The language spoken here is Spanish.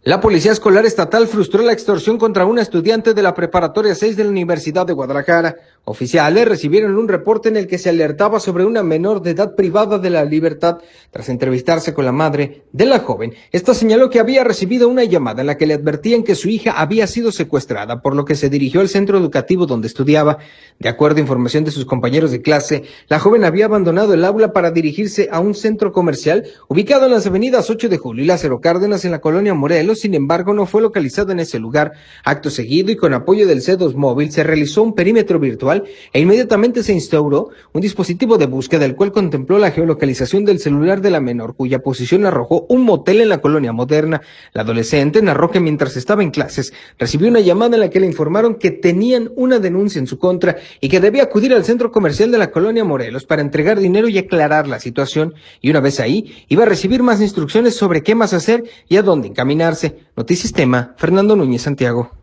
La Policía Escolar Estatal frustró la extorsión contra una estudiante de la Preparatoria 6 de la Universidad de Guadalajara. Oficiales recibieron un reporte en el que se alertaba sobre una menor de edad privada de la libertad. Tras entrevistarse con la madre de la joven, esta señaló que había recibido una llamada en la que le advertían que su hija había sido secuestrada, por lo que se dirigió al centro educativo donde estudiaba. De acuerdo a información de sus compañeros de clase, la joven había abandonado el aula para dirigirse a un centro comercial ubicado en las avenidas 8 de Julio y Lázaro Cárdenas en la colonia Morelos. Sin embargo, no fue localizada en ese lugar. Acto seguido y con apoyo del C2 móvil se realizó un perímetro virtual e inmediatamente se instauró un dispositivo de búsqueda, el cual contempló la geolocalización del celular de la menor, cuya posición arrojó un motel en la colonia Moderna. La adolescente narró que mientras estaba en clases recibió una llamada en la que le informaron que tenían una denuncia en su contra y que debía acudir al centro comercial de la colonia Morelos para entregar dinero y aclarar la situación. Y una vez ahí, iba a recibir más instrucciones sobre qué más hacer y a dónde encaminarse. Noticias Tema, Fernando Núñez, Santiago.